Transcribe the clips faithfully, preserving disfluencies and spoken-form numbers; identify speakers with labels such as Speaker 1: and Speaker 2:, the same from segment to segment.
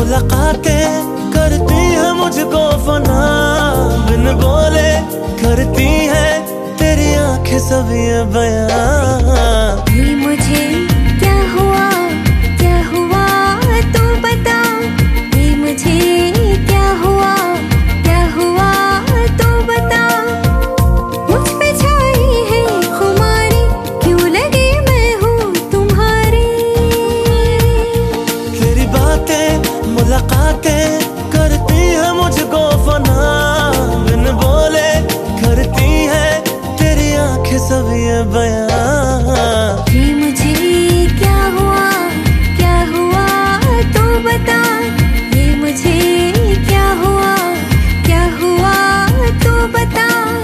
Speaker 1: मुलाकातें करती है मुझको फना, बिन बोले करती है तेरी आंखें सब ये बयां।
Speaker 2: ये मुझे क्या हुआ क्या हुआ तू बता, ये मुझे क्या हुआ क्या हुआ तू बता। मुझ पे छाई है खुमारी, क्यों लगी मैं हूँ तुम्हारी।
Speaker 1: तेरी बातें मुलाकातें करती है मुझको फना, बिन बोले करती है तेरी आंखें सब ये बयां।
Speaker 2: ये मुझे क्या हुआ क्या हुआ तू बता, ये मुझे क्या हुआ क्या हुआ तू बता।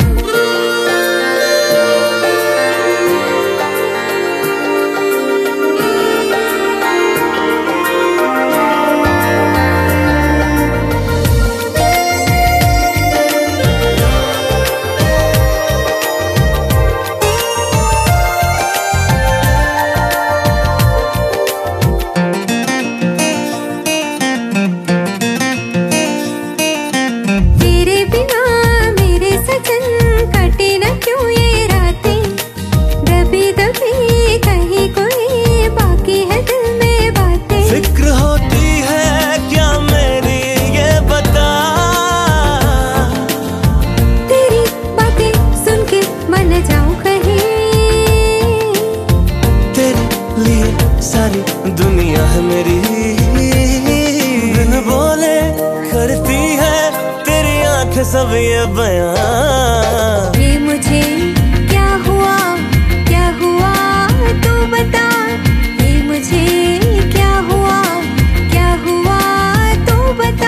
Speaker 1: सारी दुनिया है मेरी, बिन बोले करती है तेरी आंखें सब ये बयां।
Speaker 2: ये मुझे क्या हुआ क्या हुआ तू बता, ये मुझे क्या हुआ क्या हुआ तू बता।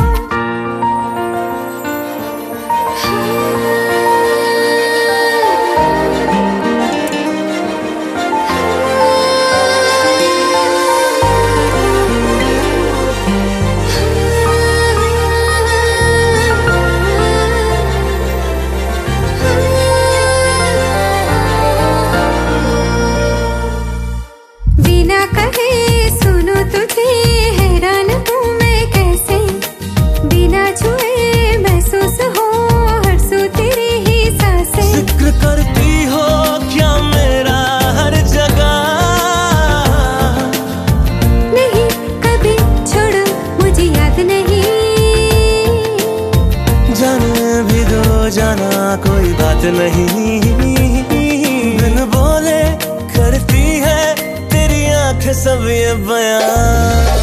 Speaker 1: जाना कोई बात नहीं, बिन बोले करती है तेरी आंखें सब ये बयां।